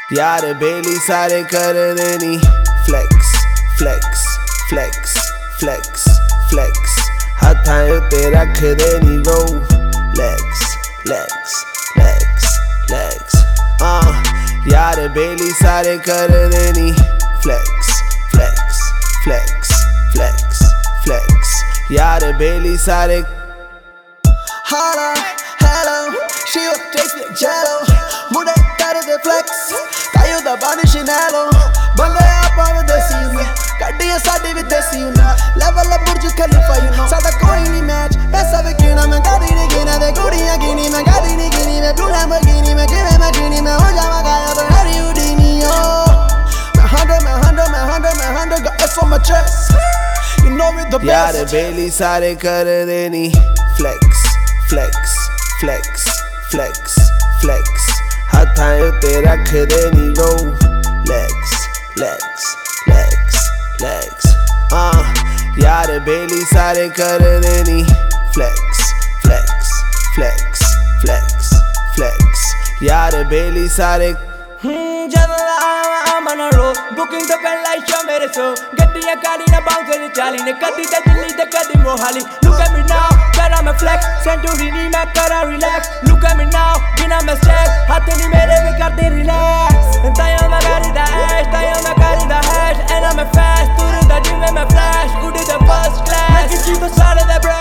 यार बेली सारे कर देनी flex flex flex flex flex हथां उत्ते रख देनी रो लैक्स लैक्स लैक्स लैक्स यार बेली सारे कर देनी flex flex flex flex flex यार बेली सारे Holla, hello, she was tasting jello. Mude got the flex, caiu da banda chinelo. Banda up over the scene, cadê sabe with the scene. Level up Burj Khalifa, you know. Sada koi nahi match, essa vikina mein gadi nahi gina, de guriya gini mein gadi nahi gini, mein blue Lamborghini mein give me genie, mein ho jawa gaya to Harry Houdini. मैं 100 got S on my chest. You know me the best. यार बेली सारे कर देनी flex flex flex flex flex हथां उत्ते रख देनी रो लैक्स लैक्स लैक्स लैक्स यार बेली सारे कर देनी flex flex flex flex flex यार बेली सारे I'm on a road, booking the pen like show mere so. Getting a car in a bounce and Charlie, the Kati the Dilly, the Kati Mohali. Look at me now, that I'm a flex. Santorini, my car, relax. Look at me now, bin I'm a step. Hatani mere we got the relax. And I am a car in the hash, I am a car in the hash. And I'm a fast, to the gym and my flash. Who did the first class? Nakisi to start the bro.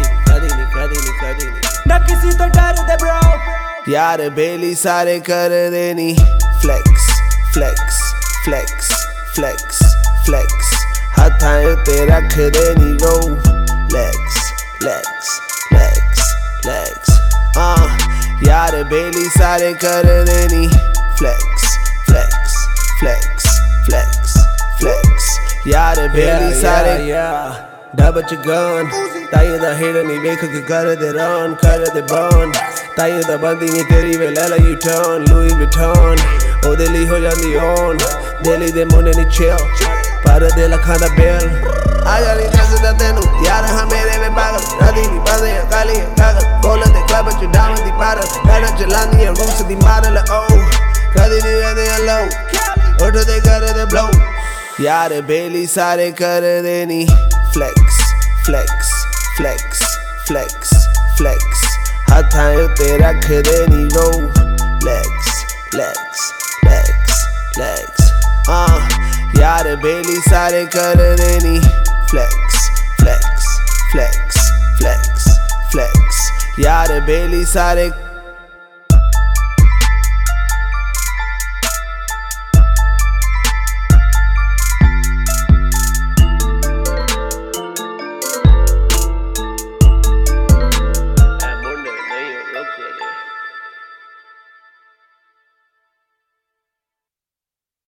Nakisi to start the bro. यार बेली सारे कर देनी flex flex flex flex flex हथां उत्ते रख देनी रो लैक्स लैक्स लैक्स लैक्स यार बेली सारे कर देनी flex flex flex flex flex यार बेली सारे डब च गन ताई दा हेड नहीं वेख के कर दे रन कर दे बर्न ताई दा बंदी नहीं तेरी वे ले यू टर्न लुई विटॉन ओ दिल्ली हो जांदी ऑन दिल्ली दे मुंडे नहीं चिल पर दे लखां दा बिल आ जानी दसदा तेनू यार हां मेरे वे पागल नदी दी पासे काली कागल बोल दे क्लब च डाउन दी पारल पैर चलांदी है रूस दी मारल ओ कदी नहीं रहंदे लो उठ दे कर दे ब्लो यार बेली सारे कर देनी flex flex flex flex flex हथां उत्ते रख देनी रो लैक्स लैक्स लैक्स लैक्स यार बेली सारे कर देनी flex flex flex flex flex यार बेली सारे